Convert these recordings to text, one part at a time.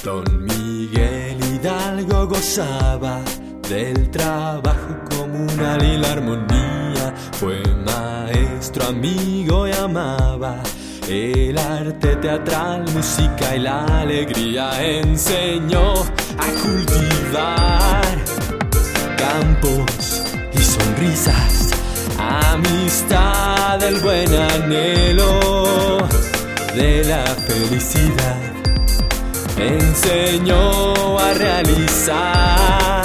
Don Miguel Hidalgo gozaba del trabajo comunal y la armonía. Fue maestro, amigo y amaba el arte teatral, música y la alegría. Enseñó a cultivar campos y sonrisas, amistad, el buen anhelo de la felicidad. Enseñó a realizar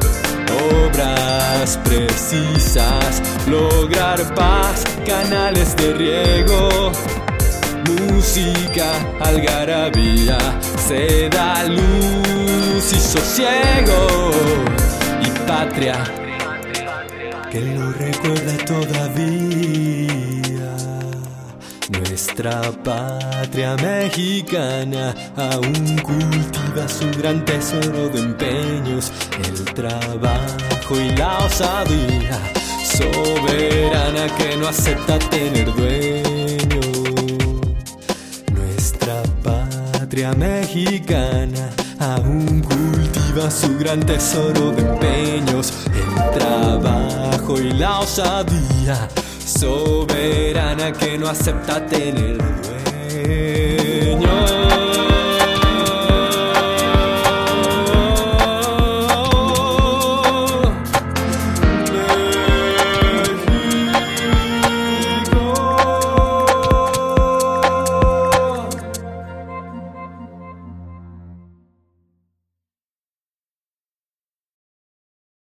obras precisas, lograr paz, canales de riego, música, algarabía, se da luz y sosiego, y patria que lo recuerda todavía. Nuestra patria mexicana aún cultiva su gran tesoro de empeños, el trabajo y la osadía, soberana que no acepta tener dueño. Nuestra patria mexicana aún cultiva su gran tesoro de empeños, el trabajo y la osadía, soberana que no acepta tener dueño.